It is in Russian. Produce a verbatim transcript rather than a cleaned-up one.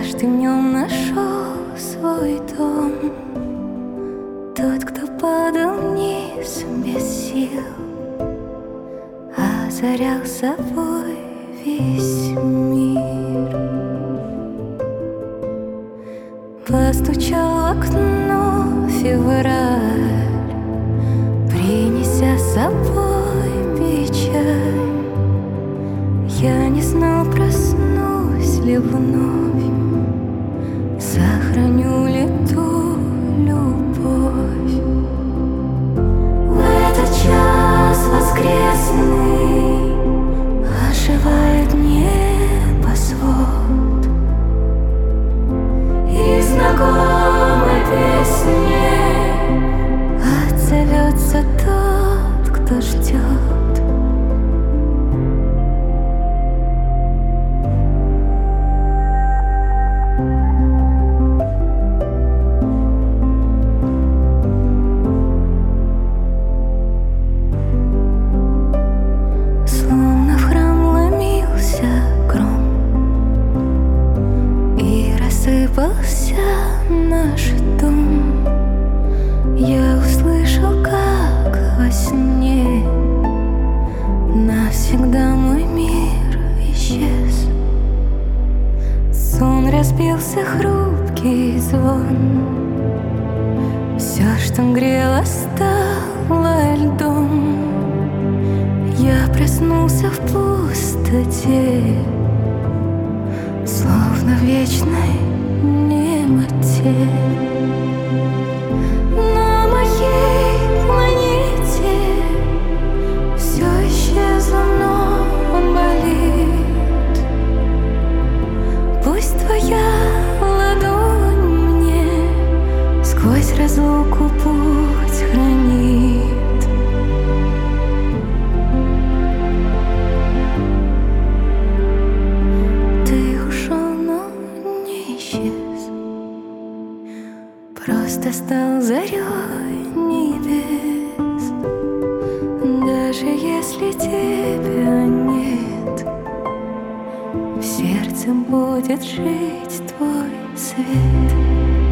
каждый в нем нашел свой дом. Тот, кто падал вниз без сил, озарял собой весь мир. Постучал в окно февраль, принеся с собой печаль. Я не знал, проснусь ли вновь, сохраню ли ту любовь. В этот час воскресный оживает небосвод, и знакомой песне отзовется тот, кто ждет. Рассыпался наш дом. Я услышал, как во сне навсегда мой мир исчез. Сон разбился, хрупкий звон. Все, что грело, стало льдом. Я проснулся в пустоте, словно в вечной немоте. На моей планете все исчезло, но он болит. Пусть твоя ладонь мне сквозь разлуку путь хранит. Просто стал зарей небес. Даже если тебя нет, в сердце будет жить твой свет.